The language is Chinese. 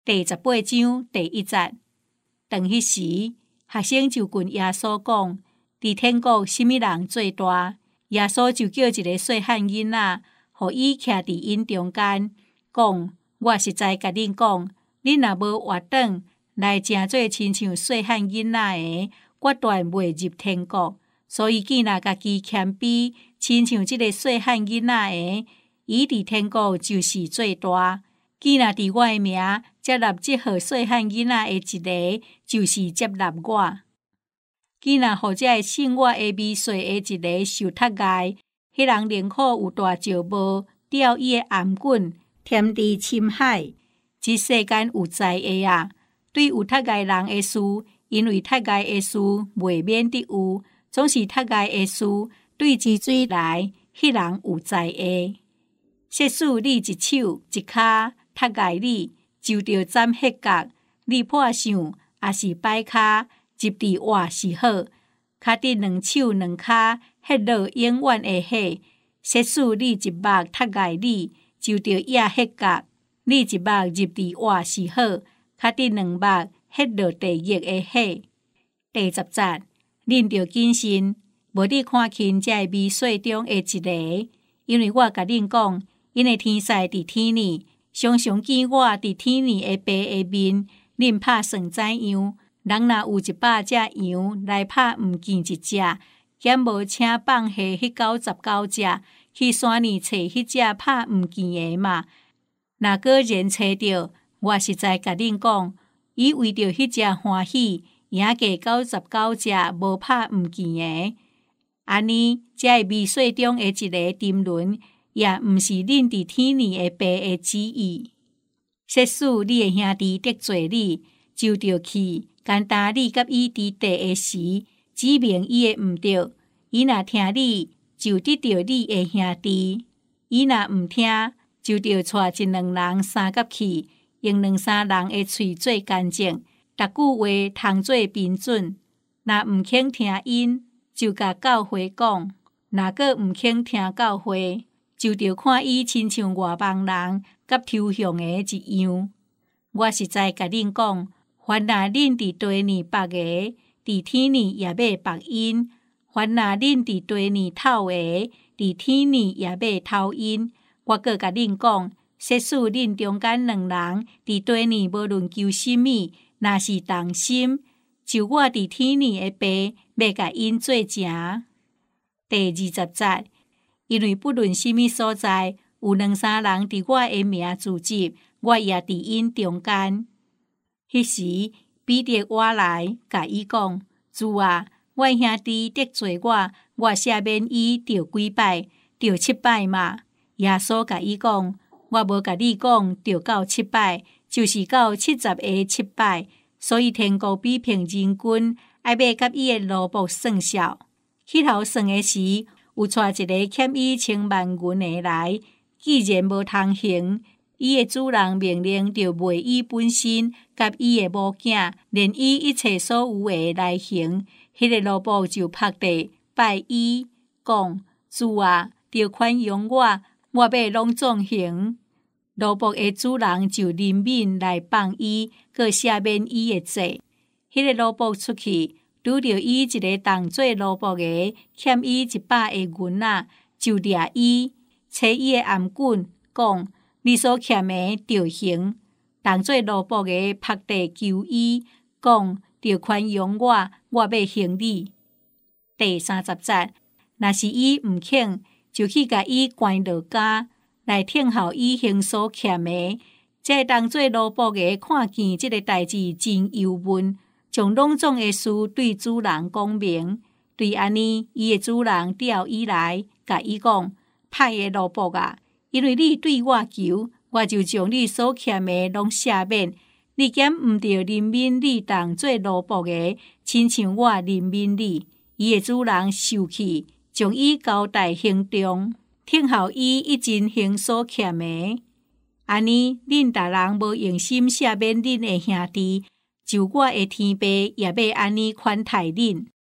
第18章第1節。當迄時，學生就問耶穌講：佇天國什麼人最大？耶穌就叫一個細漢囡仔，互伊徛佇因中間，講：我實在甲恁講，恁若無活轉來誠做親像細漢囡仔的，決斷袂入天國。所以既若家己謙卑，親像這個細漢囡仔的，伊佇天國就是最大。既若佇我的名接納這號細漢囡仔的一個，就是接納我。既若互這個信我的米歲的一個受割害，迄人寧可有大石磨吊伊的頷頸，添佇深海。這世間有災厄啊！對有割害人的事，因為割害的事袂免得有，總是割害的事對之水來，迄人有災厄。設使你一手一骹割害你，就着斬迄角；你破相也是擺骹入佇活是好。腳底兩手兩骹迄落永遠的火。設使你一目割害你，就着野迄角；你一目入佇活是好。腳底兩目迄落地獄的火。第10節，恁着謹慎，無你看輕這米碎中的一個，因為我甲恁講，因的天使佇天裡，常常見我佇天裡的爸的面，恁拍算怎樣？人若有100隻羊來拍毋見一隻，減無請放下迄99隻，去山裡找迄隻拍毋見的嘛。若果然找着，我實在甲恁講，伊為着迄隻歡喜，贏過99隻無拍毋見的。安尼，這米碎中的一個沉淪，也毋是恁佇天裡的爸的旨意。設使你的兄弟得罪你，就着去，干焦你甲伊佇地的時，指明伊的毋對。伊若聽你，就得着你的兄弟；伊若毋聽，就着帶一兩人相甲去，用兩三人的喙做干證，逐句話通做憑準。若毋肯聽因，就甲教會講；若個毋肯聽教會，就着看伊親像外邦人甲抽象的一樣。我實在甲恁講，凡若恁佇地裡捌的，佇天裡也要捌因；凡若恁佇地裡偷的，佇天裡也要偷因。我閣甲恁講，設使恁中間兩人佇地裡無論求什麼，若是同心，就我佇天裡的爸要甲因做成。第20節，因為不論什麼所在，有兩三人佇我的名聚集，我也佇因中間。迄時，彼得活來，甲伊講：主啊，我兄弟得罪我，我赦免伊着幾擺？着7擺嘛。耶穌甲伊講：我無甲你講着到7擺，就是到70個7擺。所以天國比平人君愛要甲伊的奴僕算數。起頭算的時，有帶一個欠伊10,000銀的來，既然無通行，伊的主人命令着賣伊本身，甲伊的某囝，連伊一切所有的來行。迄個奴僕就伏地拜伊，講：主啊，着寬容我，我要攏總行。奴僕的主人就憐憫來放伊，閣赦免伊的罪。迄個奴僕出去，拄着伊一個同做奴僕的欠伊100個銀仔，就掠伊，扯伊的頷頸，講：你所欠的着還。同做奴僕的伏地求伊，講：着寬容我，我要還你。第30節，若是伊毋肯，就去甲伊關落監，來聽候伊還所欠的。這當做奴僕的看見這個代志真憂悶，將攏總的事對主人講明。對安尼，伊的主人調伊來，甲伊講：歹的奴僕啊，因為你對我求，我就將你所欠的攏赦免。你檢毋着憐憫你當做奴僕的，親像我憐憫你。伊的主人受氣，將伊交代行中，聽候伊一盡還所欠的。安尼，恁逐人無用心赦免恁的兄弟，就我的天父也要安尼款待恁。